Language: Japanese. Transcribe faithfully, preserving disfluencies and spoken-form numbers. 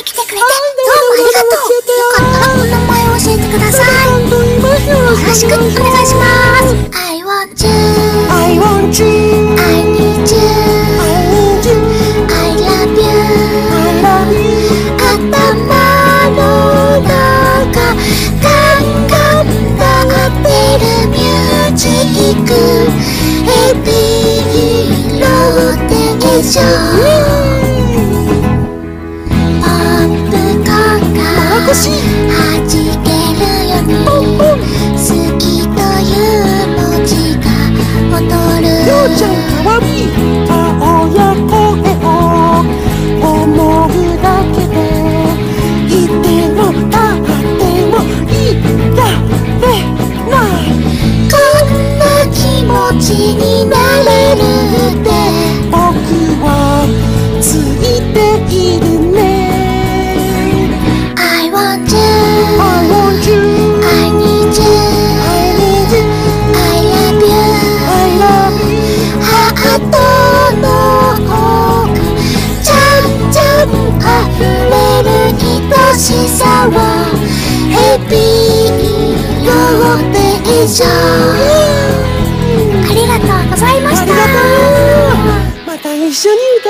に来てくれてどうもありがとう。よかったらお名前を教えてください。よろしくお願いします。 I want you I want you I need you I need you I love you I love you 頭の中ガンガン鳴ってるミュージックヘビーローテーションポップコーンがはじけるように好きという文字が踊るようちゃんかわいい顔や声を思うだけでいても立ってもいられないこんな気持ちになれるって僕はついているね I want you I want you I need you I need you I love you I love you ハートの奥じゃんじゃん溢れる愛しさはヘビーローテーションありがとうございました。 ありがとうまた一緒に